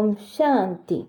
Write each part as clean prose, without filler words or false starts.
ශාන්ති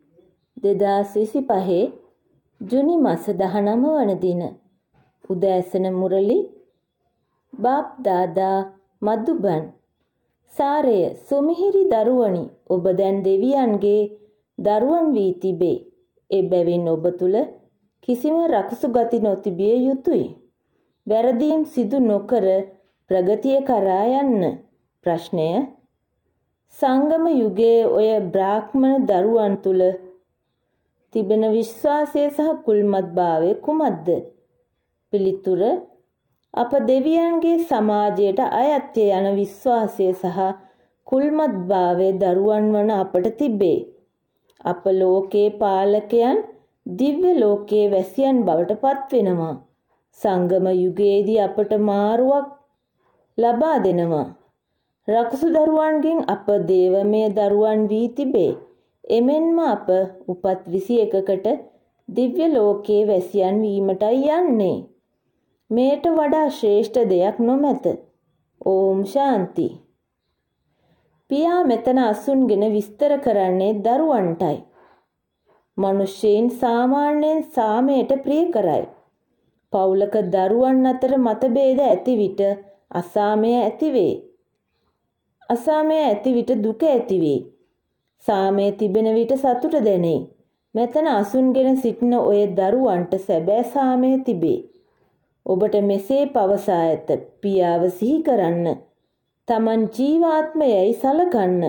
2025 ජුනි මාස 19 වන දින උදෑසන මුරලි බාප් දාදා මදුබන් සාරය සුමිහිරි දරුවනි ඔබ දැන් දෙවියන්ගේ දරුවන් වී තිබේ. එබැවින් ඔබ තුල කිසිම රකුසු ගති නොතිබිය යුතුය. වැරදීම් සිදු නොකර ප්‍රගතිය කරා යන්න. ප්‍රශ්නය සංගම යුගයේ ඔය බ්‍රාහ්මණ දරුවන් තුල තිබෙන විශ්වාසය සහ කුල්මත්භාවය කුමක්ද? පිළිතුර අප දෙවියන්ගේ සමාජයට අයත්ය යන විශ්වාසය සහ කුල්මත්භාවය දරුවන් වන අපට තිබේ. අප ලෝකේ පාලකයන් දිව්‍ය ලෝකයේ වැසියන් බවට පත්වෙනවා. සංගම යුගයේදී අපට මාරුවක් ලබා දෙනවා. රකුසු දරුවන්ගෙන් අප දේවමය දරුවන් වී තිබේ. එමෙන්ම අප උපත් 21කට දිව්‍ය ලෝකයේ වැසියන් වීමටයි යන්නේ. මේට වඩා ශ්‍රේෂ්ඨ දෙයක් නොමැත. ඕම් ශාන්ති. පියා මෙතන අසුන්ගෙන විස්තර කරන්නේ දරුවන්ටයි. මිනිසෙයින් සාමාන්‍යයෙන් සාමයට ප්‍රිය කරයි. පවුලක දරුවන් අතර මතභේද ඇති විට අසාමය ඇතිවේ. අසාමය ඇති විට දුක ඇතිවේ. සාමය තිබෙන විට සතුට දැනේ. මෙතන අසුන්ගෙන සිටින ඔය දරුවන්ට සැබෑ සාමය තිබේ. ඔබට මෙසේ පවසා ඇත. පියාව සිහි කරන්න. තමන් ජීවාත්මයයි සලකන්න.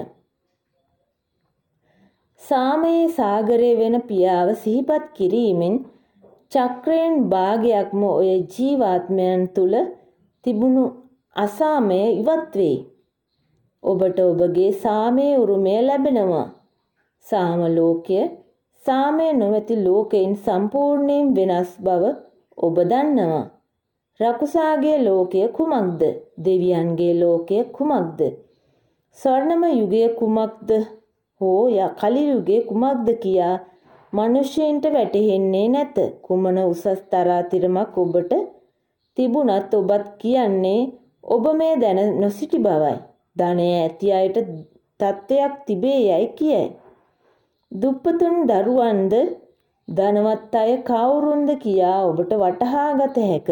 සාමයේ සාගරය වෙන පියාව සිහිපත් කිරීමෙන් චක්‍රයෙන් භාගයක්ම ඔය ජීවාත්මයන් තුල තිබුණු අසාමය ඉවත් වේ. ඔබට ඔබගේ සාමයේ උරුමය ලැබෙනවා. සාම ලෝකය සාමය නොමැති ලෝකයෙන් සම්පූර්ණයෙන් වෙනස් බව ඔබ දන්නවා. රකුසාගේ ලෝකය කුමක්ද? දෙවියන්ගේ ලෝකය කුමක්ද? ස්වර්ණම යුගය කුමක්ද හෝ කලි යුගය කුමක්ද කියා මිනිසෙයින්ට වැටහෙන්නේ නැත. කුමන උසස් තරාතිරමක් ඔබට තිබුණත් ඔබත් කියන්නේ ඔබ මේ දැන නොසිටි බවයි. ධනය ඇති අයට තත්ත්වයක් තිබේ යයි කියයි. දුප්පතුන් දරුවන්ද ධනවත් අය කවුරුන්ද කියා ඔබට වටහා ගත හැක.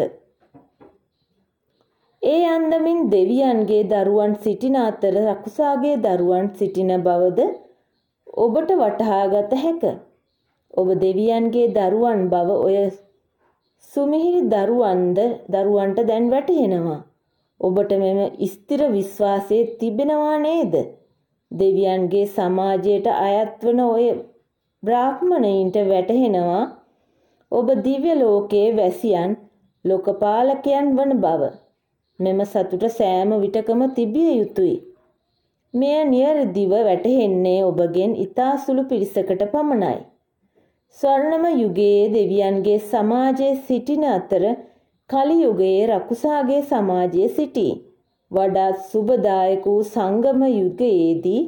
ඒ අන්දමින් දෙවියන්ගේ දරුවන් සිටින අතර රකුසාගේ දරුවන් සිටින බවද ඔබට වටහා ගත හැක. ඔබ දෙවියන්ගේ දරුවන් බව ඔය සුමිහිරි දරුවන්ට දැන් වැටහෙනවා. ඔබට මෙම ස්ථිර විශ්වාසය තිබෙනවා නේද? දෙවියන්ගේ සමාජයට අයත් වන ඔය බ්‍රාහ්මණයින්ට වැටහෙනවා ඔබ දිව්‍ය ලෝකයේ වැසියන් ලෝකපාලකයන් වන බව. මෙම සතුට සෑම විටකම තිබිය යුතුය. මෙය නිවැරදිව වැටහෙන්නේ ඔබගෙන් ඉතා සුළු පිරිසකට පමණයි. ස්වර්ණම යුගයේ දෙවියන්ගේ සමාජයේ සිටින අතර කලි යුගයේ රකුසාගේ සමාජයේ සිටී. වඩාත් සුබදායක වූ සංගම යුගයේදී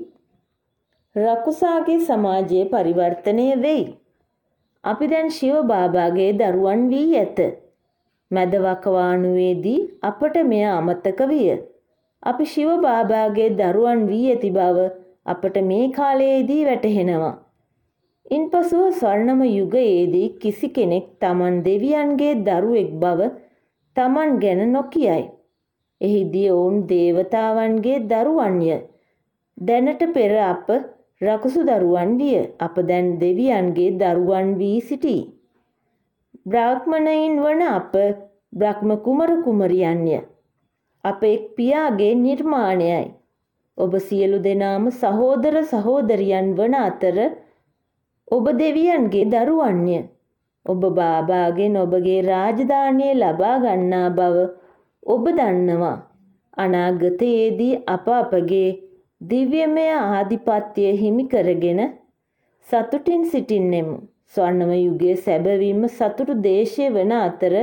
රකුසාගේ සමාජයේ පරිවර්තනය වෙයි. අපි දැන් ශිව බාබාගේ දරුවන් වී ඇත. මැද වකවානුවේදී අපට මෙය අමතක විය. අපි ශිව බාබාගේ දරුවන් වී ඇති බව අපට මේ කාලයේදී වැටහෙනවා. ඉන්පසුව ස්වර්ණම යුගයේදී කිසි කෙනෙක් තමන් දෙවියන්ගේ දරුවෙක් බව තමන් ගැන නොකියයි. එහිදී ඔවුන් දේවතාවන්ගේ දරුවන්ය. දැනට පෙර අප රකුසු දරුවන් විය. අප දැන් දෙවියන්ගේ දරුවන් වී සිටී. බ්‍රාහ්මණයින් වන අප බ්‍රහ්ම කුමර කුමරියන්ය. අප එක් පියාගේ නිර්මාණයයි. ඔබ සියලු දෙනාම සහෝදර සහෝදරියන් වන අතර ඔබ දෙවියන්ගේ දරුවන්ය. ඔබ බාබාගෙන් ඔබගේ රාජධානිය ලබා ගන්නා බව ඔබ දන්නවා. අනාගතයේදී අප අපගේ දිව්‍යමය ආධිපත්‍යය හිමි කරගෙන සතුටින් සිටින්නෙමු. ස්වර්ණම යුගයේ සැබවින්ම සතුටු දේශය වන අතර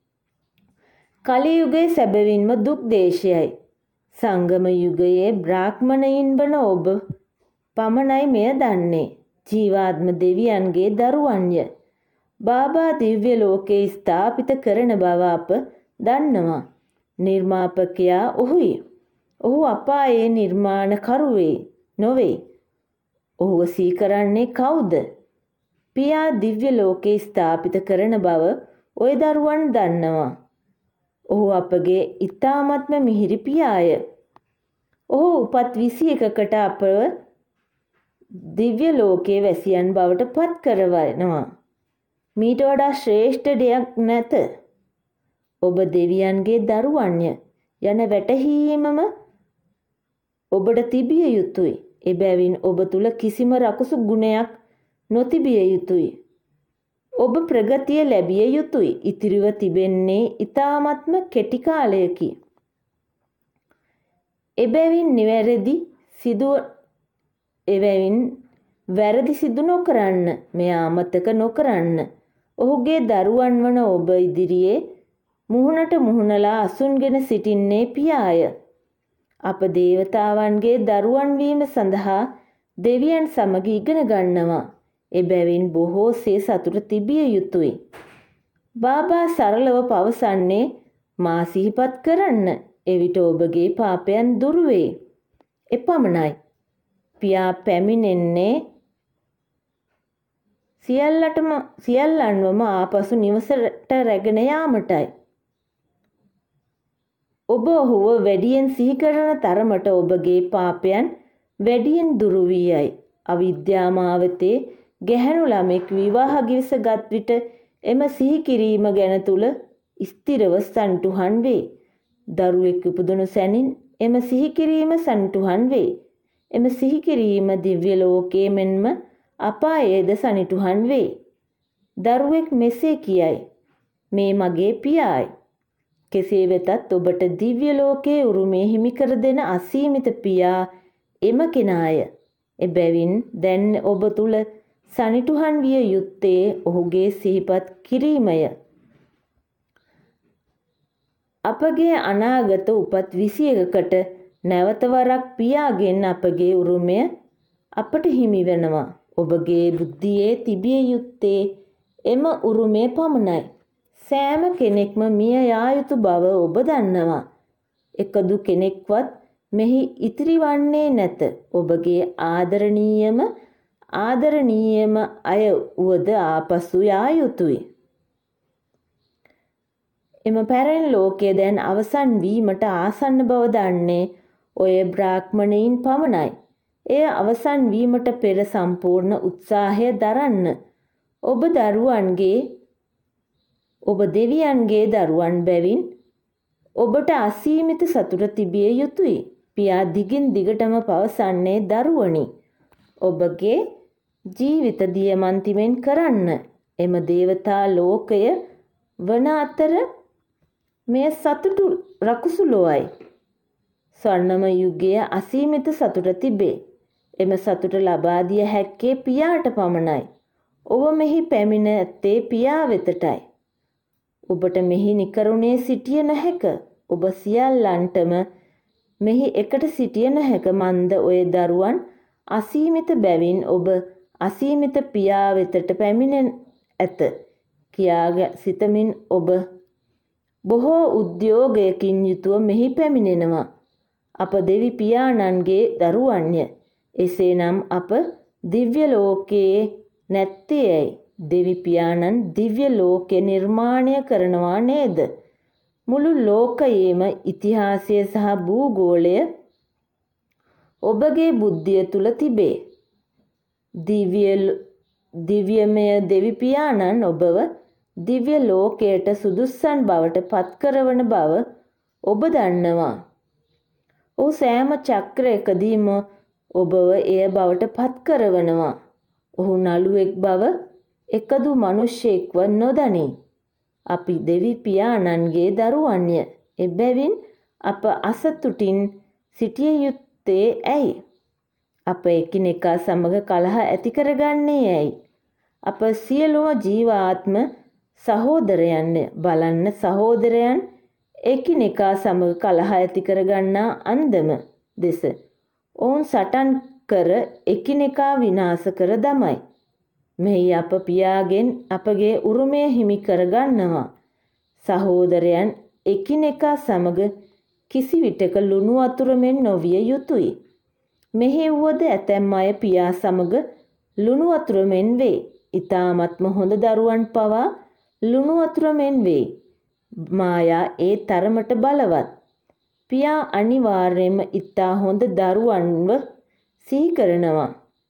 කලි යුගයේ සැබවින්ම දුක් දේශයයි. සංගම යුගයේ බ්‍රාහ්මණයින් වන ඔබ පමණයි මෙය දන්නේ. ජීවාත්ම දෙවියන්ගේ දරුවන්ය. බාබා දිව්‍ය ලෝකයේ ස්ථාපිත කරන බව අප දන්නවා. නිර්මාපකයා ඔහුයි. ඔහු අපායේ නිර්මාණකරුවේ නොවේ. ඔහුව සීකරන්නේ කවුද? පියා දිව්‍ය ලෝකේ ස්ථාපිත කරන බව ඔය දරුවන් දන්නවා. ඔහු අපගේ ඊ타මත්ම මිහිරි පියාය. ඔහු උපත් 21කට අපව දිව්‍ය ලෝකයේ වැසියන් බවට පත් කරවනවා. මීට වඩා ශ්‍රේෂ්ඨ දෙයක් නැත. ඔබ දෙවියන්ගේ දරුවන්ය යන වැටහීමම ඔබට තිබිය යුතුයි. එබැවින් ඔබ තුල කිසිම රකුසු ගුණයක් නොතිබිය යුතුයි. ඔබ ප්‍රගතිය ලැබිය යුතුයි. ඉතිරිව තිබෙන්නේ ඊ타මත්ම කෙටි කාලයකි. එබැවින් වැරදි සිදු නොකරන්න. මෙයා අමතක නොකරන්න. ඔහුගේ දරුවන් වන ඔබ ඉදිරියේ මුහුණට මුහුණලා අසුන්ගෙන සිටින්නේ පියාය. අප දේවතාවන්ගේ දරුවන් වීම සඳහා දෙවියන් සමග ඉගෙන ගන්නවා. එබැවින් බොහෝසේ සතුට තිබිය යුතුයි. බාබා සරලව පවසන්නේ මා සිහිපත් කරන්න. එවිට ඔබගේ පාපයන් දුරු වේ. එපමණයි. පියා පැමිණෙන්නේ සියල්ලන්වම ආපසු නිවසට රැගෙන යාමටයි. ඔබ ඔහුව වැඩියෙන් සිහි කරන තරමට ඔබගේ පාපයන් වැඩියෙන් දුරු වී යයි. අවිද්‍යාමාවතේ ගැහැණු ළමෙක් විවාහ ගිවිසගත් විට එම සිහි කිරීම ගැන තුල ස්ථිරව සන්තුහන් වේ. දරුවෙක් උපදුණු සැනින් එම සිහි කිරීම සන්තුහන් වේ. එම සිහි කිරීම දිව්‍ය ලෝකයේ මෙන්ම අපායේද සනිටුහන් වේ. දරුවෙක් මෙසේ කියයි, මේ මගේ පියායි. කෙසේ වෙතත් ඔබට දිව්‍ය ලෝකයේ උරුමය හිමි කර දෙන අසීමිත පියා එම කෙනාය. එබැවින් දැන් ඔබ තුල සනිටුහන් විය යුත්තේ ඔහුගේ සිහිපත් කිරීමය. අපගේ අනාගත උපත් 21කට නැවත වරක් පියාගෙන් අපගේ උරුමය අපට හිමි වෙනවා. ඔබගේ බුද්ධියේ තිබිය යුත්තේ එම උරුමය පමණයි. සෑම කෙනෙක්ම මිය යා යුතු බව ඔබ දන්නවා. එකදු කෙනෙක්වත් මෙහි ඉතිරි වන්නේ නැත. ඔබගේ ආදරණීයම අය වුවද ආපසු යා යුතුය. එම පැරැණි ලෝකය දැන් අවසන් වීමට ආසන්න බව දන්නේ ඔය බ්‍රාහ්මණයින් පමණයි. එය අවසන් වීමට පෙර සම්පූර්ණ උත්සාහය දරන්න. ඔබ දෙවියන්ගේ දරුවන් බැවින් ඔබට අසීමිත සතුට තිබිය යුතුයි. පියා දිගින් දිගටම පවසන්නේ දරුවනි. ඔබගේ ජීවිත දියමන්තිමෙන් කරන්න. එම දේවතා ලෝකය වන අතර මේ සතුටු රකුසු ලොවයි. ස්වර්ණම යුගයේ අසීමිත සතුට තිබේ. එම සතුට ලබා දිය හැක්කේ පියාට පමණයි. ඔබ මෙහි පැමිණ ඇත්තේ පියා වෙතටයි. ඔබට මෙහි නිකරුණේ සිටිය නොහැක. ඔබ සියල්ලන්ටම මෙහි එකට සිටිය නොහැක. මන්ද ඔය දරුවන් අසීමිත බැවින් ඔබ අසීමිත පියා වෙතට පැමිණ ඇත කියා සිතමින් ඔබ බොහෝ උද්‍යෝගයකින් යුතුව මෙහි පැමිණෙනවා. අප දෙවි පියාණන්ගේ දරුවන්ය. එසේනම් අප දිව්‍ය ලෝකයේ නැත්තේයි. දෙවි පියාණන් දිව්‍ය ලෝකය නිර්මාණය කරනවා නේද? මුළු ලෝකයේම ඉතිහාසය සහ භූගෝලය ඔබගේ බුද්ධිය තුල තිබේ. දිව්‍යමය දෙවි පියාණන් ඔබව දිව්‍ය ලෝකයට සුදුස්සන් බවට පත් කරවන බව ඔබ දන්නවා. ඔහු සෑම චක්‍රයකදීම ඔබව එය බවට පත් කරවනවා. ඔහු නළුවෙක් බව එකදු මිනිසෙක්ව නොදනී. අපි දෙවි පියාණන්ගේ දරුවන්ය. එබැවින් අප අසතුටින් සිටිය යුත්තේ ඇයි? අප එකිනෙකා සමග කලහ ඇති කරගන්නේ ඇයි? අප සියලුම ජීවාත්ම සහෝදරයන්ය. බලන්න සහෝදරයන් එකිනෙකා සමග කලහ ඇති කරගන්නා අන්දම දෙස. ඔවුන් සටන් කර එකිනෙකා විනාශ කර දමයි. මෙහි අප පියාගෙන් අපගේ උරුමය හිමි කරගන්නවා. සහෝදරයන් එකිනෙකා සමග කිසි විටක ලුණු වතුර මෙන් නොවිය යුතුය. මෙහි වුවද ඇතැම් අය පියා සමග ලුණු වතුර මෙන් වේ. ඊ타මත්ම හොඳ දරුවන් පවා ලුණු වතුර මෙන් වේ. මායා ඒ තරමට බලවත්. පියා අනිවාර්යයෙන්ම ඊතා හොඳ දරුවන්ව සිහි කරනවා.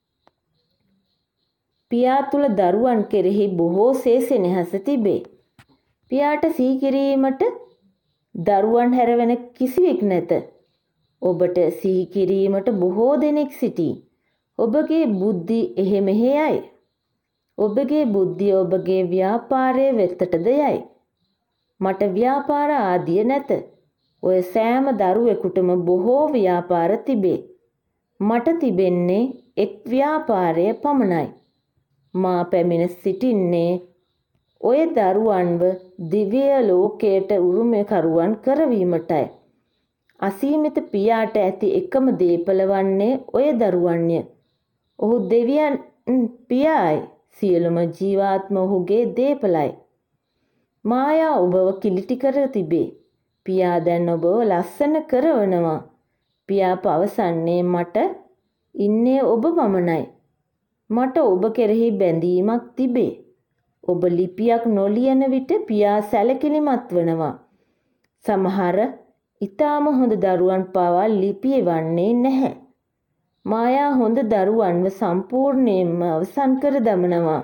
පියා තුල දරුවන් කෙරෙහි බොහෝ සෙනෙහස තිබේ. පියාට සිහි කිරීමට දරුවන් හැර වෙන කිසිවෙක් නැත. ඔබට සිහි කිරීමට බොහෝ දෙනෙක් සිටී. ඔබගේ බුද්ධි එහෙ මෙහෙයයි. ඔබගේ බුද්ධිය ඔබගේ ව්‍යාපාරයේ වෙතටද යයි. මට ව්‍යාපාර ආදිය නැත. ඔය සෑම දරුවෙකුටම බොහෝ ව්‍යාපාර තිබේ. මට තිබෙන්නේ එක් ව්‍යාපාරය පමණයි. මා පැමිණ සිටින්නේ ඔය දරුවන්ව දිව්‍ය ලෝකයට උරුමකරුවන් කරවීමටයි. අසීමිත පියාට ඇති එකම දේපල වන්නේ ඔය දරුවන්ය. ඔහු දෙවියන් පියායි. සියලුම ජීවාත්ම ඔහුගේ දේපලයි. මායා ඔබව කිලිටි කර තිබේ. පියා දැන් ඔබව ලස්සන කරවනවා. පියා පවසන්නේ මට ඉන්නේ ඔබ පමණයි. මට ඔබ කෙරෙහි බැඳීමක් තිබේ. ඔබ ලිපියක් නොලියන විට පියා සැලකිලිමත් වනවා. සමහර ඊටාම හොඳ දරුවන් පවා ලිපිය වන්නේ නැහැ. මායා හොඳ දරුවන්ව සම්පූර්ණයෙන්ම අවසන් කර දමනවා.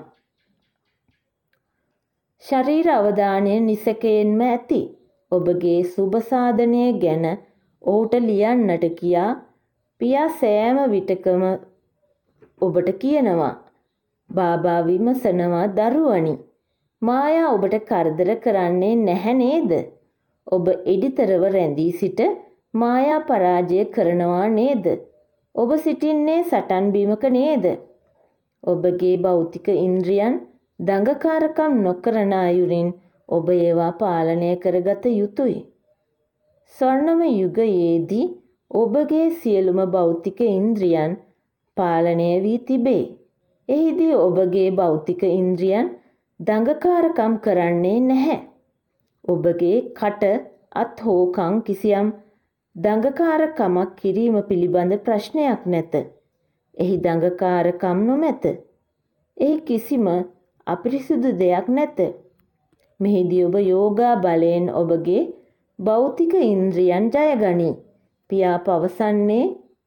ශරීර අවධානය නිසකයෙන්ම ඇති. ඔබගේ සුබ සාධනය ගැන ඔහුට ලියන්නට කියා පියා සෑම විටකම ඔබට කියනවා. බාබා විමසනවා දරුවනි. මායා ඔබට කරදර කරන්නේ නැහැ නේද? ඔබ එඩිතරව රැඳී සිට මායා පරාජය කරනවා නේද? ඔබ සිටින්නේ සටන් බිමක නේද? ඔබගේ භෞතික ඉන්ද්‍රියන් දඟකාරකම් නොකරන අයුරින් ඔබ ඒවා පාලනය කරගත යුතුයි. ස්වර්ණම යුගයේදී ඔබගේ සියලුම භෞතික ඉන්ද්‍රියන් පාලනය වී තිබේ. එහිදී ඔබගේ භෞතික ඉන්ද්‍රියන් දඟකාරකම් කරන්නේ නැහැ. ඔබගේ කට අත් හෝ කන් කිසියම් දඟකාරකමක් කිරීම පිළිබඳ ප්‍රශ්නයක් නැත. එහි දඟකාරකම් නොමැත. එහි කිසිම අපිරිසුදු දෙයක් නැත. මෙහිදී ඔබ යෝගා බලයෙන් ඔබගේ භෞතික ඉන්ද්‍රියන් ජයගනී. පියා පවසන්නේ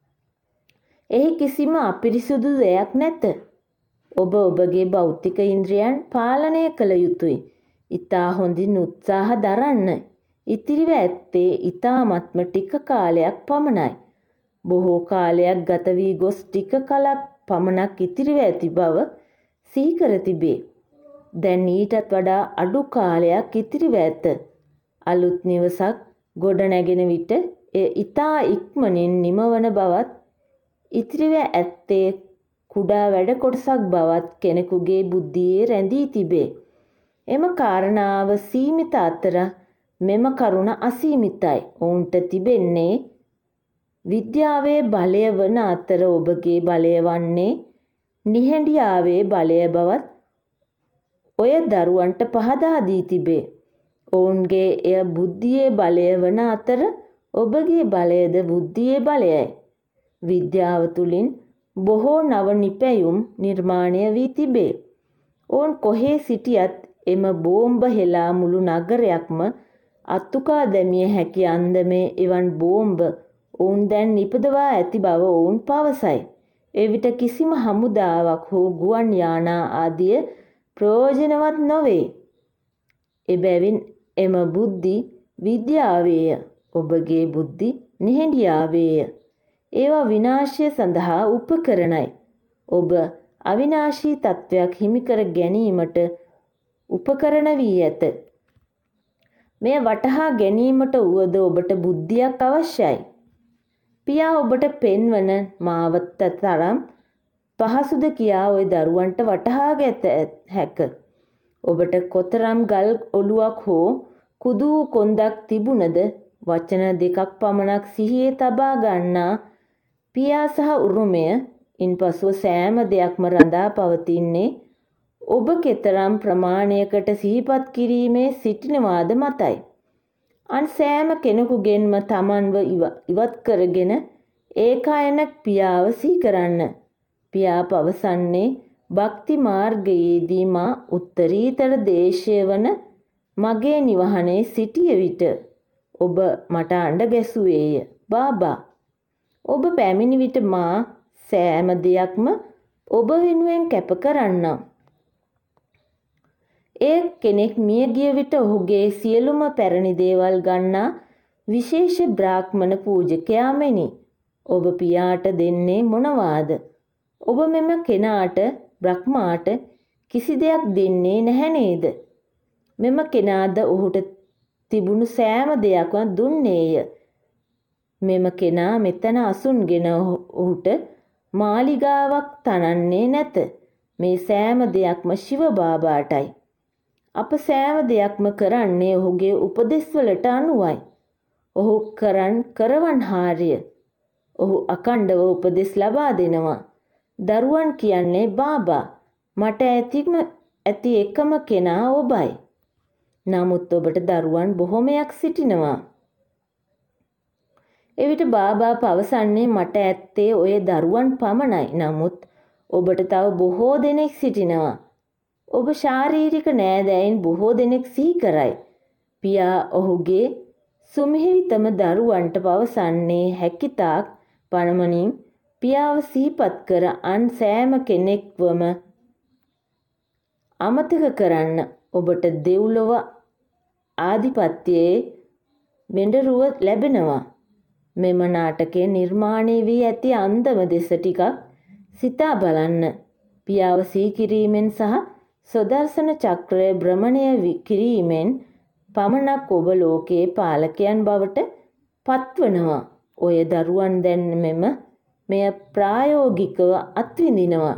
එහි කිසිම අපිරිසුදු දෙයක් නැත. ඔබ ඔබගේ භෞතික ඉන්ද්‍රියන් පාලනය කළ යුතුයි. ඊතා හොඳින් උත්සාහ දරන්න. ඉතිරිව ඇත්තේ ඊ타මත්ම ටික කාලයක් පමණයි. බොහෝ කාලයක් ගත වී ගොස් ටික කලක් පමණක් ඉතිරිව ඇති බව සිහි කර තිබේ. දැන් ඊටත් වඩා අඩු කාලයක් ඉතිරිව ඇත. අලුත් නිවසක් ගොඩ නැගෙන විට එය ඊතා ඉක්මනින් නිමවන බවත් ඉතිරිව ඇත්තේ කුඩා වැඩ කොටසක් බවත් කෙනෙකුගේ බුද්ධියේ රැඳී තිබේ. එම කාරණාව සීමිත අතර මෙම කරුණ අසීමිතයි. ඔවුන්ට තිබෙන්නේ විද්‍යාවේ බලය වන අතර ඔබගේ බලය වන්නේ නිහඬියාවේ බලය බවත් ඔය දරුවන්ට පහදා දී තිබේ. ඔවුන්ගේ එය බුද්ධියේ බලය වන අතර ඔබගේ බලයද බුද්ධියේ බලයයි. විද්‍යාව තුළින් බොහෝ නව නිපැයුම් නිර්මාණය වී තිබේ. ඔවුන් කොහේ සිටියත් එම බෝම්බ හෙලා මුළු නගරයක්ම අත්තුකා දැමිය හැකි අන්දමේ එවන් බෝම්බ ඔවුන් දැන් නිපදවා ඇති බව ඔවුන් පවසයි. එවිට කිසිම හමුදාවක් හෝ ගුවන් යානා ආදිය ප්‍රයෝජනවත් නොවේ. එබැවින් එම බුද්ධි විද්‍යාවේය. ඔබගේ බුද්ධි නිහඬියාවේය. ඒවා විනාශය සඳහා උපකරණයි. ඔබ අවිනාශී තත්වයක් හිමිකර ගැනීමට උපකරණ වී ඇත. මේ වටහා ගැනීමට වුවද ඔබට බුද්ධියක් අවශ්‍යයි. පියා ඔබට පෙන්වන මාවත තරම් පහසුද කියා ওই දරුවන්ට වටහා ගත හැක. ඔබට කොතරම් ගල් ඔලුවක් හෝ කුදු කොන්දක් තිබුණද වචන දෙකක් පමණක් සිහියේ තබා ගන්නා පියා සහ උරුමය ඉන්පසුව සෑම දෙයක්ම රඳා පවතින්නේ ඔබ කෙතරම් ප්‍රමාණයකට සිහිපත් කිරීමේ සිටිනවාද මතයි. අන් සෑම කෙනෙකුගෙන්ම තමන්ව ඉවත් කරගෙන ඒකායනක් පියාව සිහි කරන්න. පියා පවසන්නේ භක්ති මාර්ගයේදී මා උත්තරීතර දේශය වන මගේ නිවහනේ සිටිය විට ඔබ මට අඬ ගැසුවේය. බාබා, ඔබ පැමිණි විට මා සෑම දෙයක්ම ඔබ වෙනුවෙන් කැප කරන්නම්. ඒ කෙනෙක් මිය ගිය විට ඔහුගේ සියලුම පැරණි දේවල් ගන්නා විශේෂ බ්‍රාහ්මණ පූජකයා මෙනි. ඔබ පියාට දෙන්නේ මොනවාද? ඔබ මෙම කෙනාට බ්‍රහ්මාට කිසි දෙයක් දෙන්නේ නැහැ නේද? මෙම කෙනාද ඔහුට තිබුණු සෑම දෙයක්ම දුන්නේය. මෙම කෙනා මෙතන අසුන්ගෙන ඔහුට මාලිගාවක් තනන්නේ නැත. මේ සෑම දෙයක්ම ශිව බාබාටයි. අප සෑම දෙයක්ම කරන්නේ ඔහුගේ උපදෙස්වලට අනුවයි. ඔහු කරවන්හාරය. ඔහු අකණ්ඩව උපදෙස් ලබා දෙනවා. දරුවන් කියන්නේ බාබා, මට ඇති එකම කෙනා ඔබයි. නමුත් ඔබට දරුවන් බොහොමයක් සිටිනවා. එවිට බාබා පවසන්නේ මට ඇත්තේ ඔය දරුවන් පමණයි. නමුත් ඔබට තව බොහෝ දෙනෙක් සිටිනවා. ඔබ ශාරීරික නෑදෑයින් බොහෝ දෙනෙක් සිහි කරයි. පියා ඔහුගේ සුමිහිරිතම දරුවන්ට පවසන්නේ හැකිතාක් පණමනින් පියාව සිහිපත් කර අන් සෑම කෙනෙක්වම අමතක කරන්න. ඔබට දෙව්ලොව ආධිපත්‍යයේ මෙඬරුව ලැබෙනවා. මෙම නාටකය නිර්මාණය වී ඇති අන්දම දෙස ටිකක් සිතා බලන්න. පියාව සිහි කිරීමෙන් සහ සොදර්ශන චක්‍රය භ්‍රමණය කිරීමෙන් පමණක් ඔබ ලෝකයේ පාලකයන් බවට පත්වනවා. ඔය දරුවන් දැන් මෙය ප්‍රායෝගිකව අත්විඳිනවා.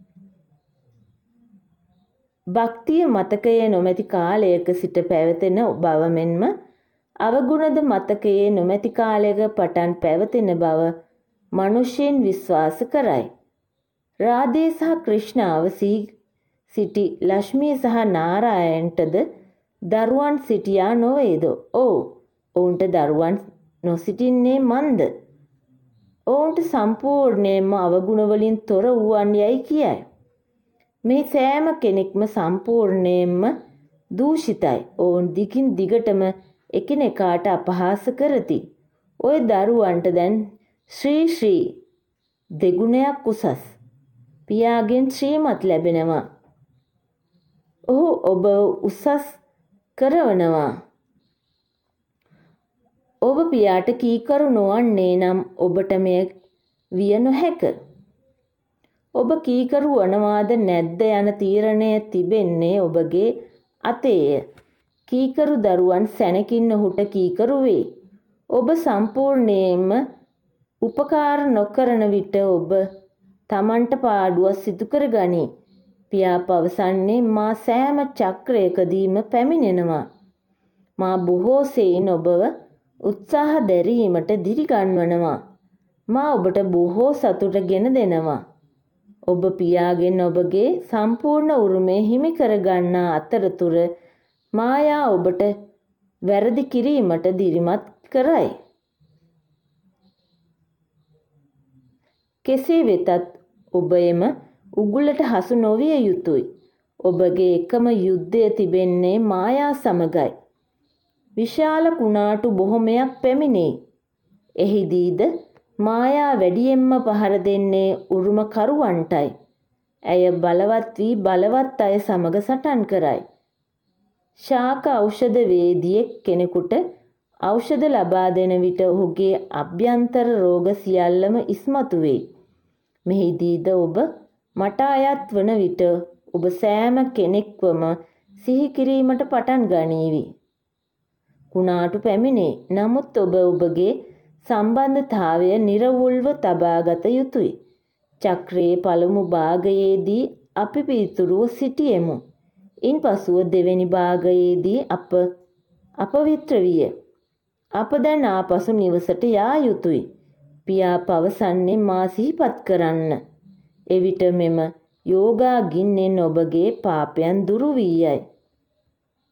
භක්තිය මතකයේ නොමැති කාලයක සිට පැවතෙන බව මෙන්ම අවගුණද මතකයේ නොමැති කාලයක පටන් පැවතෙන බව මනුෂ්‍යයන් විශ්වාස කරයි. රාධේ සහ ක්‍රිෂ්ණාව සිටි ලක්ෂ්මිය සහ නාරායන්ටද දරුවන් සිටියා නොවේද? ඔව්, ඔවුන්ට දරුවන් නොසිටින්නේ මන්ද? ඔවුන්ට සම්පූර්ණයෙන්ම අවගුණවලින් තොර වූවන් යයි කියයි. මේ සෑම කෙනෙක්ම සම්පූර්ණයෙන්ම දූෂිතයි. ඔවුන් දිගින් දිගටම එකිනෙකාට අපහාස කරති. ඔය දරුවන්ට දැන් ශ්‍රී දෙගුණයක් උසස් පියාගෙන් ශ්‍රීමත් ලැබෙනවා. ඔහු ඔබ උසස් කරවනවා. ඔබ පියාට කීකරු නොවන්නේ නම් ඔබට මෙය විය නොහැක. ඔබ කීකරු වනවාද නැද්ද යන තීරණය තිබෙන්නේ ඔබගේ අතේය. කීකරු දරුවන් සැනකින් ඔහුට කීකරු වේ. ඔබ සම්පූර්ණයෙන්ම උපකාර නොකරන විට ඔබ තමන්ට පාඩුවක් සිදු කරගනී. පියා පවසන්නේ මා සෑම චක්‍රයකදීම පැමිණෙනවා. මා බොහෝ සෙයින් ඔබව උත්සාහ දැරීමට දිරිගන්වනවා. මා ඔබට බොහෝ සතුට ගෙන දෙනවා. ඔබ පියාගෙන් ඔබගේ සම්පූර්ණ උරුමය හිමි කරගන්නා අතරතුර මායා ඔබට වැරදි කිරීමට දිරිමත් කරයි. කෙසේ වෙතත් ඔබ එම උගුලට හසු නොවිය යුතුයි. ඔබගේ එකම යුද්ධය තිබෙන්නේ මායා සමගයි. විශාල කුණාටු බොහොමයක් පැමිණේ. එහිදීද මායා වැඩියෙන්ම පහර දෙන්නේ උරුමකරුවන්ටයි. ඇය බලවත් වී බලවත් අය සමග සටන් කරයි. ශාක ඖෂධ වේදියෙක් කෙනෙකුට ඖෂධ ලබා දෙන විට ඔහුගේ අභ්‍යන්තර රෝග සියල්ලම ඉස්මතු වේ. මෙහිදීද ඔබ මට අයත් වන විට ඔබ සෑම කෙනෙක්වම සිහි කිරීමට පටන් ගනීවි. කුණාටු පැමිණේ. නමුත් ඔබ ඔබගේ සම්බන්ධතාවය නිර්වුල්ව තබාගත යුතුය. චක්‍රයේ පළමු භාගයේදී අපි පිළිතුරුව සිටියෙමු. ඉන්පසුව දෙවැනි භාගයේදී අප අපවිත්‍ර විය. අප දැන් ආපසු නිවසට යා යුතුය. පියා පවසන්නේ මා සිහිපත් කරන්න. එවිට මෙම යෝගා ගින්නෙන් ඔබගේ පාපයන් දුරු වී යයි.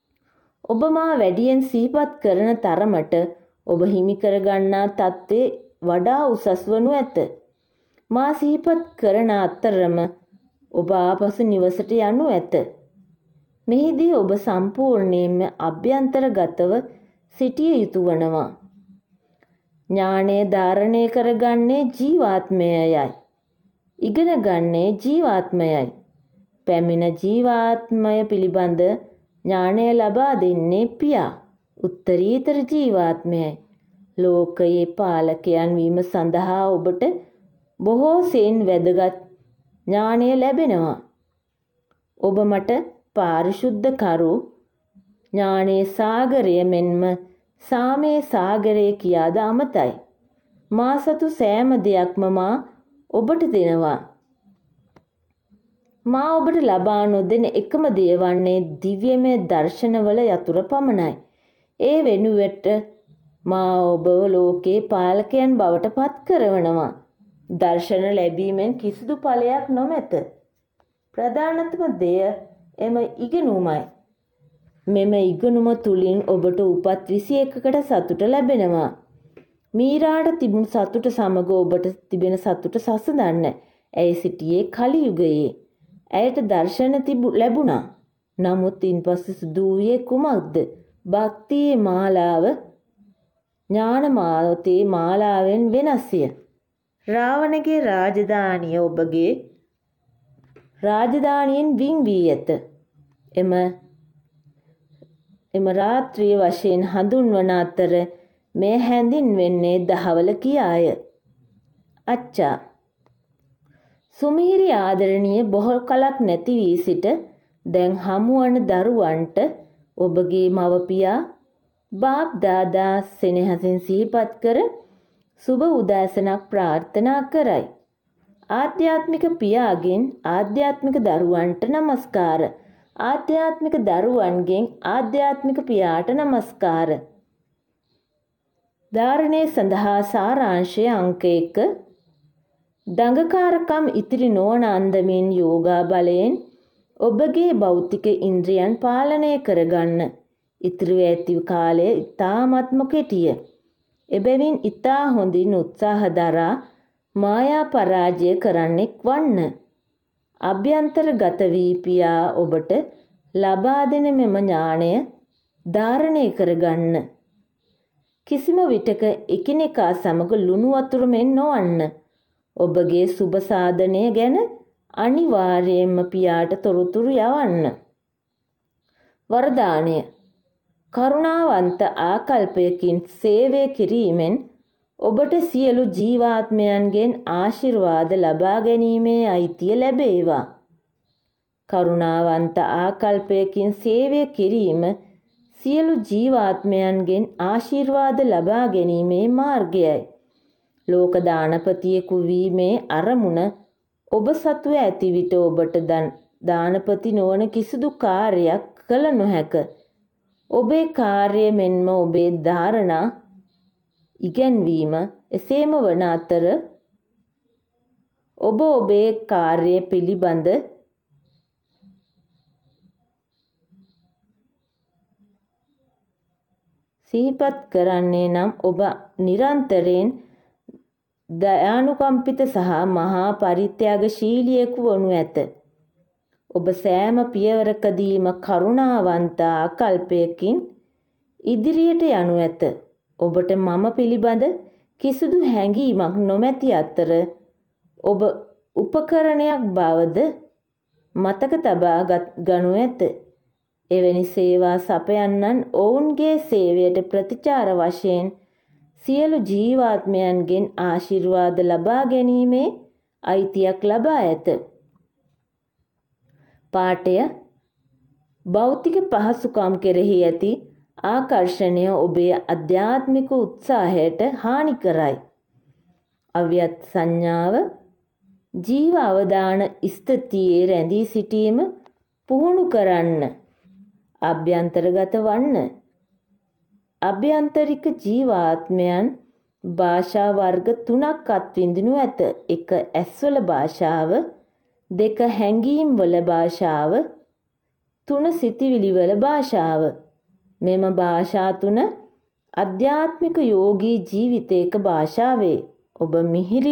ඔබ මා වැඩියෙන් සිහිපත් කරන තරමට ඔබ හිමි කරගන්නා තත්ත්වය වඩා උසස් වනු ඇත. මා සිහිපත් කරන අතරම ඔබ ආපසු නිවසට යනු ඇත. මෙහිදී ඔබ සම්පූර්ණයෙන්ම අභ්‍යන්තරගතව සිටිය යුතු වනවා. ඥානය ධාරණය කරගන්නේ ජීවාත්මයයි. ඉගෙන ගන්නේ ජීවාත්මයයි. පැමිණ ජීවාත්මය පිළිබඳ ඥානය ලබා දෙන්නේ පියා. උත්තරීතර ජීවාත්මයයි. ලෝකයේ පාලකයන් වීම සඳහා ඔබට බොහෝ සෙයින් වැදගත් ඥානය ලැබෙනවා. ඔබ මට පාරිශුද්ධ කරු ඥානයේ සාගරය මෙන්ම සාමයේ සාගරය කියාද අමතයි. මා සතු සෑම දෙයක්ම මා ඔබට දෙනවා. මා ඔබට ලබා නොදෙන එකම දේ වන්නේ දිව්‍යමය දර්ශනවල යතුරු පමණයි. ඒ වෙනුවට මා ඔබව ලෝකේ පාලකයන් බවට පත් කරවනවා. දර්ශන ලැබීමෙන් කිසිදු ඵලයක් නොමැත. ප්‍රධානතම දෙය එම ඉගෙනුමයි. මෙම ඉගෙනුම තුලින් ඔබට උපත් 21කට සතුට ලැබෙනවා. මීරාට තිබුණු සතුට සමග ඔබට තිබෙන සතුට සසඳන්න. ඇය සිටියේ කලි යුගයේ. ඇයට දර්ශන ලැබුණා. නමුත් ඉන්පසු සිදු වූයේ කුමක්ද? භක්තියේ මාලාව ඥාන මාවතේ මාලාවෙන් වෙනස්ය. රාවණගේ රාජධානිය ඔබගේ රාජධානියෙන් වින් වී ඇත. එම රාත්‍රිය වශයෙන් හඳුන්වන අතර මේ හැඳින්වෙන්නේ දහවල කියාය. අච්චා සුමිහිරි ආදරණීය බොහෝ කලක් නැති වී සිට දැන් හමුවන දරුවන්ට ඔබගේ මවපියා බාප් දාදා සෙනෙහසින් සිහිපත් කර සුබ උදෑසනක් ප්‍රාර්ථනා කරයි. ආධ්‍යාත්මික පියාගෙන් ආධ්‍යාත්මික දරුවන්ට නමස්කාර. ආධ්‍යාත්මික දරුවන්ගෙන් ආධ්‍යාත්මික පියාට නමස්කාර. ධාරණය සඳහා සාරාංශය අංක 1. දඟකාරකම් ඉතිරි නොවන අන්දමින් යෝගා බලයෙන් ඔබගේ භෞතික ඉන්ද්‍රියන් පාලනය කරගන්න. ඉතිරිව ඇති කාලය ඉතාමත්ම කෙටිය. එබැවින් ඉතා හොඳින් උත්සාහ දරා මායා පරාජය කරන්නෙක් වන්න. අභ්‍යන්තරගත වී පියා ඔබට ලබා දෙන මෙම ඥානය ධාරණය කරගන්න. කිසිම විටක එකිනෙකා සමග ලුණු වතුර මෙන් නොවන්න. ඔබගේ සුබ සාධනය ගැන අනිවාර්යයෙන්ම පියාට තොරතුරු යවන්න. වරදානය කරුණාවන්ත ආකල්පයකින් සේවය කිරීමෙන් ඔබට සියලු ජීවාත්මයන්ගෙන් ආශිර්වාද ලබා ගැනීමේ අයිතිය ලැබේවා. කරුණාවන්ත ආකල්පයකින් සේවය කිරීම සියලු ජීවාත්මයන්ගෙන් ආශිර්වාද ලබා ගැනීමේ මාර්ගයයි. ලෝක දානපතියෙකු වීමේ අරමුණ ඔබ සතුව ඇති විට ඔබට දානපති නොවන කිසිදු කාර්යයක් කළ නොහැක. ඔබේ කාර්ය මෙන්ම ඔබේ ධාරණා ඉගැන්වීම එසේම වන අතර ඔබ ඔබේ කාර්ය පිළිබඳ සිහිපත් කරන්නේ නම් ඔබ නිරන්තරයෙන් දයානුකම්පිත සහ මහා පරිත්‍යාගශීලියෙකු වනු ඇත. ඔබ සෑම පියවරකදීම කරුණාවන්ත ආකල්පයකින් ඉදිරියට යනු ඇත. ඔබට මම පිළිබඳ කිසිදු හැඟීමක් නොමැති අතර ඔබ උපකරණයක් බවද මතක තබා ගනු ඇත. එවැනි සේවා සපයන්නන් ඔවුන්ගේ සේවයට ප්‍රතිචාර වශයෙන් සියලු ජීවාත්මයන්ගෙන් ආශිර්වාද ලබා ගැනීමේ අයිතියක් ලබා ඇත. පාඨය භෞතික පහසුකම් කෙරෙහි ඇති ආකර්ෂණය ඔබේ අධ්‍යාත්මික උත්සාහයට හානි කරයි. අව්‍යත් සංඥාව ජීව අවදාන ස්ථිතියේ රැඳී සිටීම පුහුණු කරන්න. අභ්‍යන්තරගත වන්න. අභ්‍යන්තරික ජීවාත්මයන් භාෂා වර්ග 3ක් අත්විඳිනු ඇත. 1. ඇස්වල භාෂාව, 2. හැඟීම්වල භාෂාව, 3. සිතිවිලිවල භාෂාව. මෙම භාෂා 3 අධ්‍යාත්මික යෝගී ජීවිතයක භාෂාවේ ඔබ මිහිරි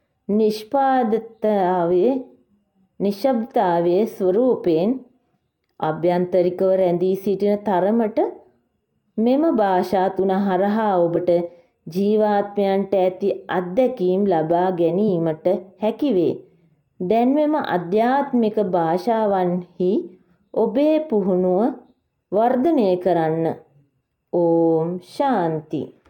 නිශ්ශබ්දතාවයේ ස්වරූපයෙන් අභ්‍යන්තරිකව රැඳී සිටින තරමට මෙම භාෂා තුන හරහා ඔබට ජීවාත්මයන්ට ඇති අත්දැකීම් ලබා ගැනීමට හැකිවේ. දැන් මෙම අධ්‍යාත්මික භාෂාවන්හි ඔබේ පුහුණුව වර්ධනය කරන්න. ඕම් ශාන්ති.